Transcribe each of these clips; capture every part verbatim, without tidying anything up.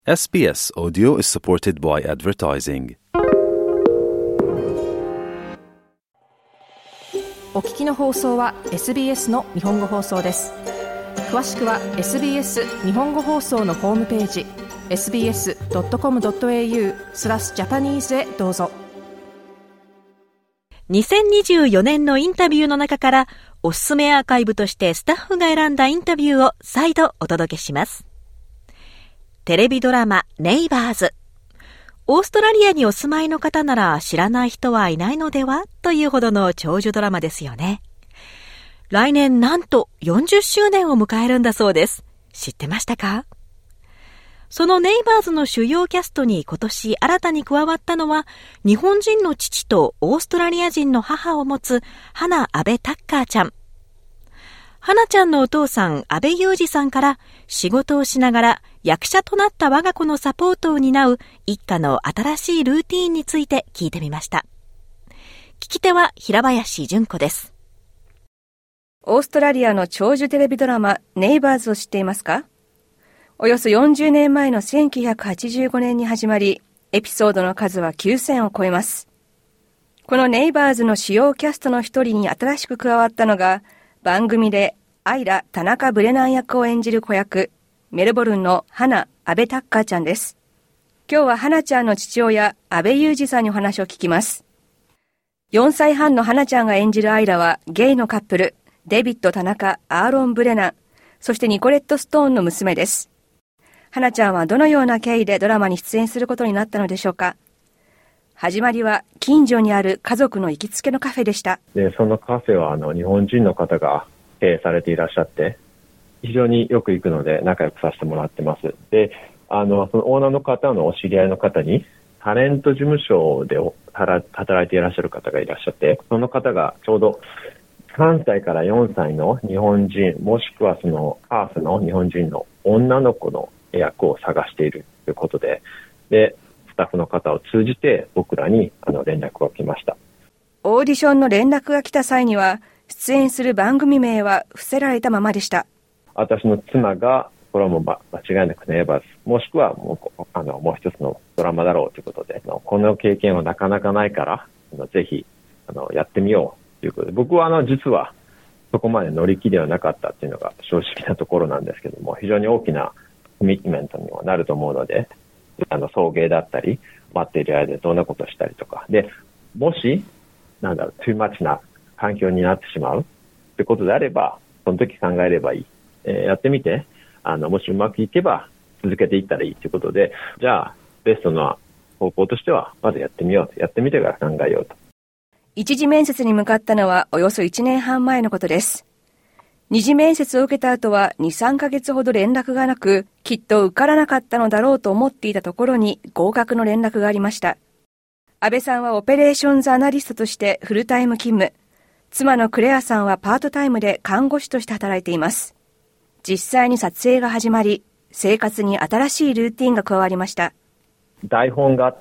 エスビーエス Audio is supported by advertising. お聞きの放送は エスビーエス の日本語放送です。詳しくは エスビーエス 日本語放送のホームページ エスビーエスドットコムドットエーユー スラスジャパニーズへどうぞ。 にせんにじゅうよねんのインタビューの中からおすすめアーカイブとしてスタッフが選んだインタビューを再度お届けします。テレビドラマネイバーズ。オーストラリアにお住まいの方なら知らない人はいないのではというほどの長寿ドラマですよね。来年なんとよんじゅっしゅうねんを迎えるんだそうです。知ってましたか？そのネイバーズの主要キャストに今年新たに加わったのは、日本人の父とオーストラリア人の母を持つ花阿部タッカーちゃん。花ちゃんのお父さん阿部裕二さんから仕事をしながら役者となった我が子のサポートを担う一家の新しいルーティーンについて聞いてみました。聞き手は平林純子です。 オーストラリアの長寿テレビドラマネイバーズを知っていますか？およそよんじゅうねんまえのせんきゅうひゃくはちじゅうごねんに始まり、エピソードの数はきゅうせんを超えます。このネイバーズの主要キャストの一人に新しく加わったのが、番組でアイラ・田中ブレナン役を演じる子役、メルボルンの花阿部タッカーちゃんです。今日は花ちゃんの父親阿部裕二さんにお話を聞きます。よんさいはんの花ちゃんが演じるアイラはゲイのカップル、デビッド・田中・アーロン・ブレナン、そしてニコレット・ストーンの娘です。花ちゃんはどのような経緯でドラマに出演することになったのでしょうか。始まりは近所にある家族の行きつけのカフェでした。 で、そのカフェはあの日本人の方が経営されていらっしゃって、非常によく行くので仲良くさせてもらってます。で、あのそのオーナーの方のお知り合いの方にタレント事務所で働いていらっしゃる方がいらっしゃって、その方がちょうどさんさいからよんさいの日本人、もしくはそのハーフの日本人の女の子の役を探しているということで、でスタッフの方を通じて僕らにあの連絡が来ました。 オーディションの連絡が来た際には、出演する番組名は伏せられたままでした。 私の妻がこれはもう間違いなくネイバーズ、もしくはもうあのもう一つのドラマだろうということで、この経験はなかなかないからあのぜひあのやってみようということで、僕はあの実はそこまで乗り気ではなかったっていうのが正直なところなんですけども、非常に大きなコミットメントにはなると思うので、あの送迎だったり待っている間でどんなことをしたりとかで、もしなんだろう too much な環境になってしまうってことであれば、その時考えればいい、えー、やってみて、あのもしうまくいけば続けていったらいいということで、じゃあベストな方向としてはまずやってみよう、やってみてから考えようと。 一次面接に向かったのはおよそいちねんはん前のことです。二次面接を受けた後はに、さんかげつほど連絡がなく、きっと受からなかったのだろうと思っていたところに合格の連絡がありました。安倍さんはオペレーションズアナリストとしてフルタイム勤務。妻のクレアさんはパートタイムで看護師として働いています。実際に撮影が始まり、生活に新しいルーティンが加わりました。 台本があって、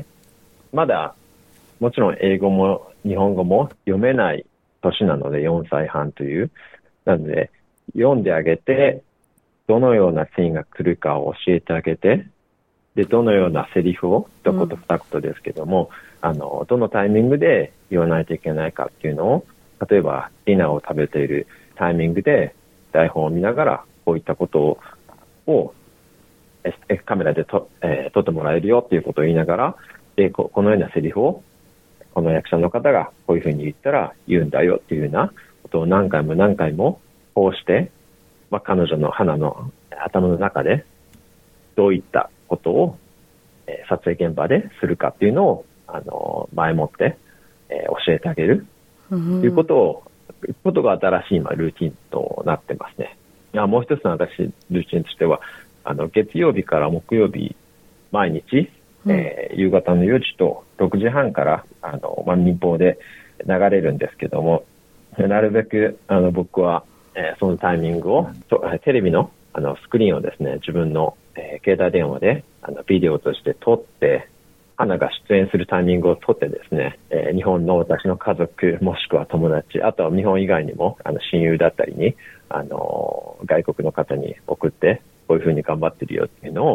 まだもちろん英語も日本語も読めない年なので、よんさいはんという。なので、読んであげて、どのようなシーンが来るかを教えてあげて、で、どのようなセリフを、一言二言ですけども、うん、あの、どのタイミングで言わないといけないかっていうのを、例えば、ディナーを食べているタイミングで、台本を見ながら、こういったことを、カメラでと、えー、撮ってもらえるよっていうことを言いながら、で、こ、このようなセリフを、この役者の方がこういうふうに言ったら言うんだよっていうようなことを何回も何回もこうして、まあ、彼女の花の頭の中でどういったことを、えー、撮影現場でするかっていうのを、あのー、前もって、えー、教えてあげるということを、ことが新しい今ルーティンとなってますね。いや、もう一つの新しいルーティンとしては、あの月曜日から木曜日毎日、えー、夕方のよじとろくじはんからあの、まあ、民放で流れるんですけども、なるべくあの僕は、えー、そのタイミングをテレビの、あのスクリーンをですね、自分の、えー、携帯電話であのビデオとして撮って、花が出演するタイミングを撮ってですね、えー、日本の私の家族もしくは友達、あとは日本以外にもあの親友だったりに、あのー、外国の方に送って、こういうふうに頑張ってるよっていうのをあ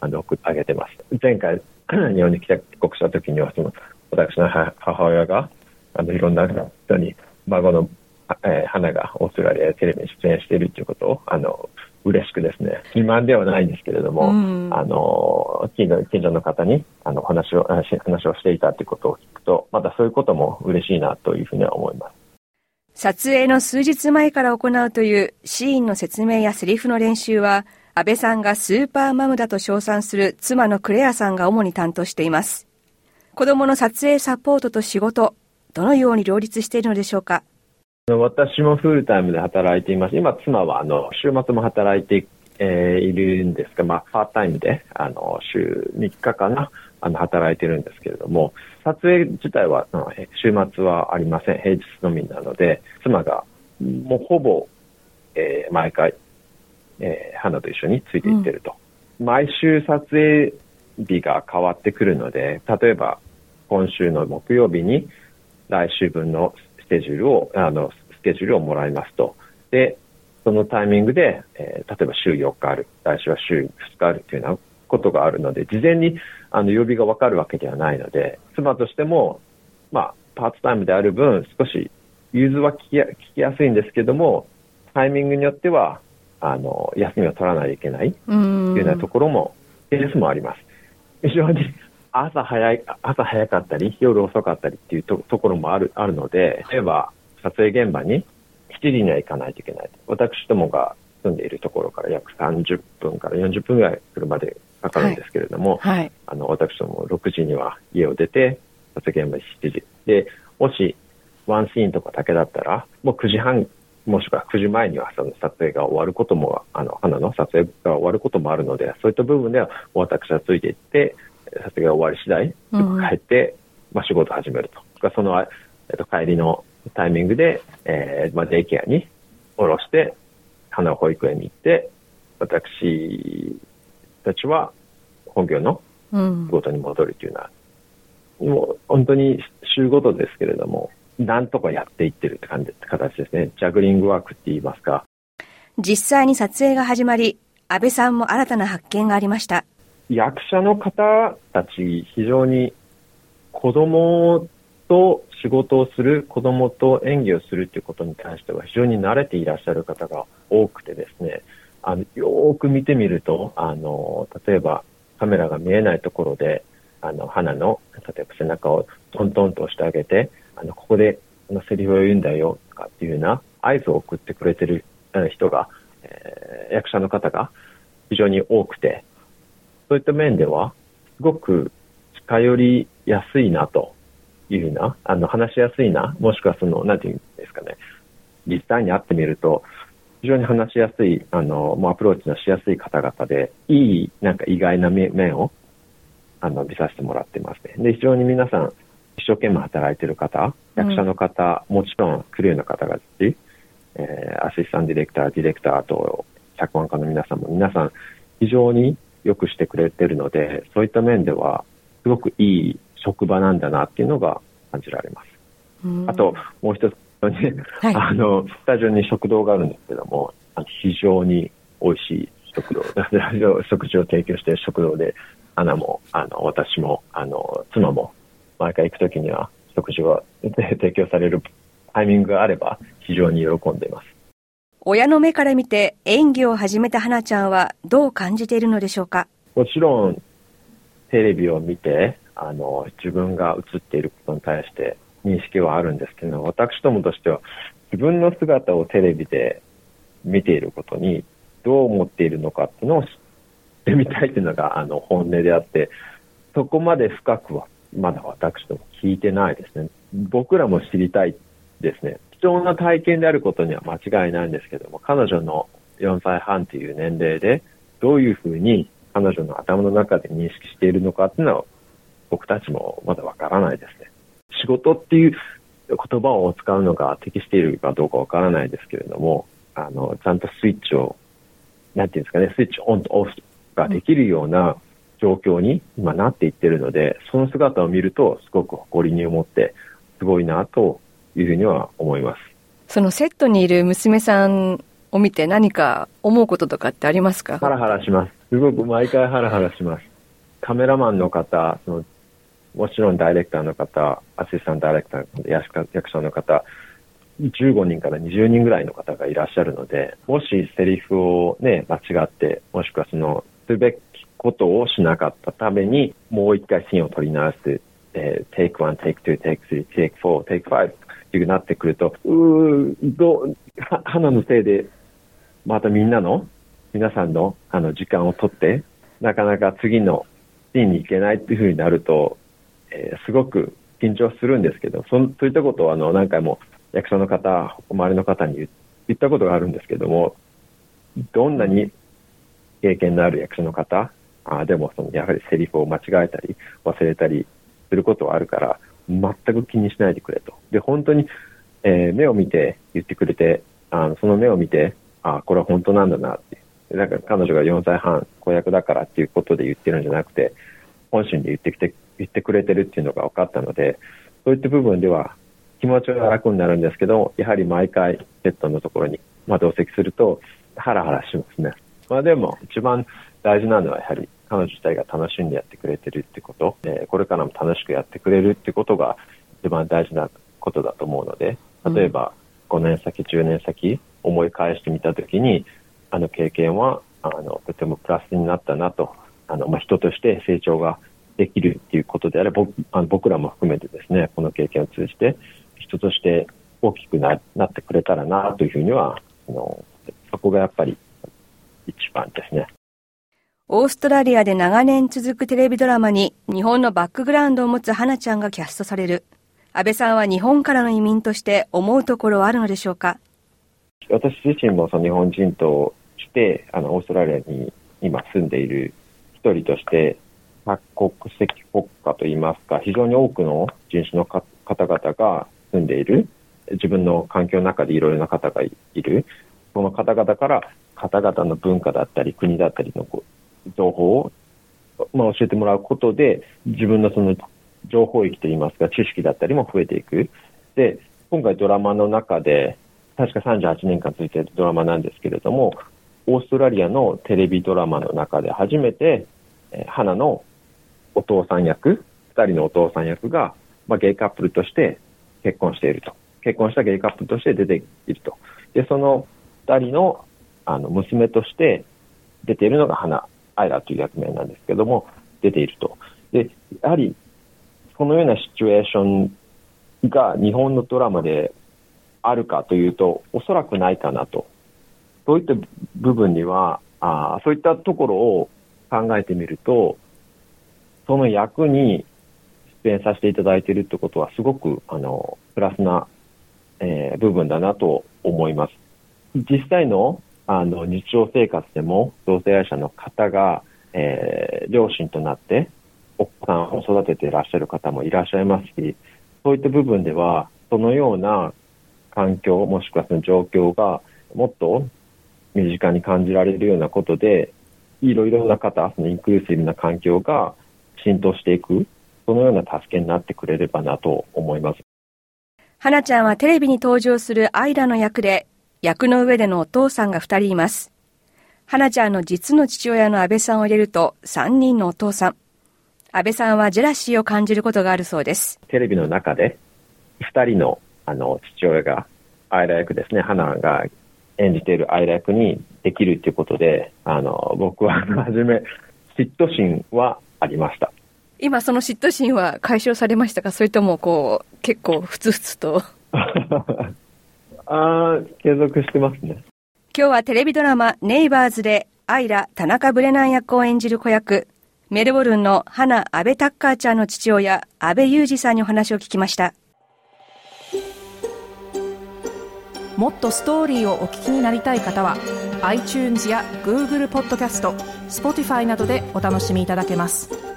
あの、送ってあげてます。前回、日本に来た帰国した時には、その、私の母親が、あの、いろんな人に、孫の、えー、花がオーストラリアでテレビに出演しているということを、あの、嬉しくですね、自慢ではないんですけれども、うん、あの、近所、近所の方に、あの、話を、話をしていたということを聞くと、またそういうことも嬉しいなというふうには思います。 撮影の数日前から行うというシーンの説明やセリフの練習は、安倍さんがスーパーマムだと称賛する妻のクレアさんが主に担当しています。子供の撮影サポートと仕事、どのように両立しているのでしょうか。 私もフルタイムで働いています。今、妻はあの週末も働いて、えー、いるんですが、まあ、パータイムであの週みっかかなあの働いてるんですけれども、撮影自体は週末はありません。平日のみなので、妻がもうほぼ、えー、毎回、えー、花と一緒についていってると、うん、毎週撮影日が変わってくるので、例えば今週の木曜日に来週分のスケジュールをあのスケジュールをもらいますと。で、そのタイミングで、えー、例えば週よっかある、来週は週ふつかあるというようなことがあるので、事前にあの曜日が分かるわけではないので、妻としても、まあ、パートタイムである分、少し融通は聞きや、聞きやすいんですけども、タイミングによってはあの休みを取らないといけないというようなところも、ケースもあります。非常に朝早い、朝早かったり、夜遅かったりっていう と, ところもある、あるので、例えば撮影現場にしちじには行かないといけない。私どもが住んでいるところから約さんじゅっぷんからよんじゅっぷんぐらい車でかかるんですけれども、はいはい、あの私どもろくじには家を出て、撮影現場にしちじ。で、もしワンシーンとかだけだったら、もうくじはん、もしくはくじまえにはその撮影が終わることも、あの、花の撮影が終わることもあるので、そういった部分では私はついていって、撮影が終わり次第、帰って、うん、まあ、仕事を始めると。その、えっと、帰りのタイミングで、えー、まあ、デイケアに下ろして、花を保育園に行って、私たちは本業の仕事に戻るというような、うん、もう本当に週ごとですけれども、なんとかやっていってるって感じ、形ですね。ジャグリングワークって言いますか。 実際に撮影が始まり、安倍さんも新たな発見がありました。 役者の方たち、非常に子供と仕事をする、子供と演技をするということに関しては非常に慣れていらっしゃる方が多くてですね、あのよーく見てみると、あの例えばカメラが見えないところで、あの花の例えば背中をトントンと押してあげて、あのここでこのセリフを言うんだよとかっていうような合図を送ってくれてる人が、えー、役者の方が非常に多くて、そういった面ではすごく近寄りやすいなというふうな、あの話しやすいな、もしくはそのなんていうんですかね、実際に会ってみると非常に話しやすい、あのもうアプローチのしやすい方々で、いいなんか意外な面をあの見させてもらってますね。で、非常に皆さん一生懸命働いている方、役者の方、うん、もちろんクルーの方々、えー、アシスタントディレクター、ディレクターと脚本家の皆さんも皆さん非常によくしてくれているので、そういった面ではすごくいい職場なんだなっていうのが感じられます。うん、あともう一つ、ね、はい、あのスタジオに食堂があるんですけども、非常に美味しい食堂、食事を提供している食堂で、アナもあの私もあの妻も毎回行くときには食事を提供されるタイミングがあれば非常に喜んでいます。 親の目から見て演技を始めた花ちゃんはどう感じているのでしょうか。 もちろんテレビを見てあの自分が映っていることに対して認識はあるんですけど、私どもとしては自分の姿をテレビで見ていることにどう思っているのかっていうのを知ってみたいというのがあの本音であって、そこまで深くはまだ私ども聞いてないですね。僕らも知りたいですね。貴重な体験であることには間違いないんですけども、彼女のよんさいはんという年齢でどういうふうに彼女の頭の中で認識しているのかっていうのは僕たちもまだわからないですね。仕事っていう言葉を使うのが適しているかどうかわからないですけれども、あのちゃんとスイッチをなんていうんですかね、スイッチオンとオフができるような状況に今なっていってるので、その姿を見るとすごく誇りに思ってすごいなというふうには思います。 そのセットにいる娘さんをを見て何か思うこととかってありますか？ ハラハラします。すごく毎回ハラハラします。カメラマンの方、そのもちろんダイレクターの方、アシスタントダイレクター、役者の方、じゅうごにんからにじゅうにんぐらいの方がいらっしゃるので、もしセリフをね、間違って、もしくはその、するべきことをしなかったために、もう一回シーンを撮り直して、えー、テイクワン、テイクツー、テイクスリー、テイクフォー、テイクファイブっていうなってくると、うー、どう、花のせいで、またみんなの、皆さんのあの時間を取って、なかなか次のシーンに行けないっていうふうになると、えー、すごく緊張するんですけど、そそういったことをあの何回も役者の方、周りの方に言ったことがあるんですけども、どんなに経験のある役者の方、あでもそのやはりセリフを間違えたり忘れたりすることはあるから、全く気にしないでくれと。で、本当に、えー、目を見て言ってくれて、あのその目を見て、あこれは本当なんだなって。だから彼女がよんさいはん子役だからっていうことで言ってるんじゃなくて、本心で言ってきて、言ってくれてるっていうのが分かったので、そういった部分では気持ちは楽になるんですけど、やはり毎回セットのところに、まあ、同席するとハラハラしますね。まあでも一番大事なのはやはり彼女自体が楽しんでやってくれてるってこと、えー、これからも楽しくやってくれるってことが一番大事なことだと思うので、例えばごねん先、じゅうねん先思い返してみたときに、あの経験はあのとてもプラスになったなと、あの、まあ、人として成長ができるっていうことであれば、僕、あの僕らも含めてですね、この経験を通じて人として大きく な, なってくれたらなというふうには、あのそこがやっぱり一番ですね。 オーストラリアで長年続くテレビドラマに日本のバックグラウンドを持つ花ちゃんがキャストされる。安倍さんは日本からの移民として思うところはあるのでしょうか？ 私自身もその日本人としてあのオーストラリアに今住んでいる一人として、多国籍国家といいますか、非常に多くの人種の方々が住んでいる、自分の環境の中でいろいろな方がいる、その方々から方々の文化だったり国だったりの情報を、まあ、教えてもらうことで、自分のその情報域といいますか、知識だったりも増えていく。で、今回ドラマの中で、確かさんじゅうはちねんかん続いているドラマなんですけれども、オーストラリアのテレビドラマの中で初めて、えー、花のお父さん役、二人のお父さん役が、まあ、ゲイカップルとして結婚していると。結婚したゲイカップルとして出ていると。で、その二人の、あの娘として出ているのが花、アイラという役名なんですけども、出ていると。で、やはり、そのようなシチュエーションが日本のドラマであるかというと、おそらくないかなと。そういった部分には、あそういったところを考えてみると、その役に出演させていただいているってことはすごくあのプラスな、えー、部分だなと思います。実際のあの日常生活でも同性愛者の方が、えー、両親となってお子さんを育てていらっしゃる方もいらっしゃいますし、そういった部分ではそのような環境もしくはその状況がもっと身近に感じられるようなことで、いろいろな方、そのインクルーシブな環境が浸透していく、そのような助けになってくれればなと思います。 花ちゃんはテレビに登場するアイラの役で、役の上でのお父さんがふたりいます。花ちゃんの実の父親の安倍さんを入れるとさんにんのお父さん。安倍さんはジェラシーを感じることがあるそうです。 テレビの中でふたりの、あの父親がアイラ役ですね、花が演じているアイラ役にできるということで、あの僕は初め嫉妬心はありました。 今その嫉妬心は解消されましたか？それともこう結構ふつふつとあ継続してますね。 今日はテレビドラマネイバーズでアイラ・田中ブレナン役を演じる子役、メルボルンの花・安倍タッカーちゃんの父親安倍裕二さんにお話を聞きました。 もっとストーリーをお聞きになりたい方は iTunes や Google ポッドキャスト、Spotify などでお楽しみいただけます。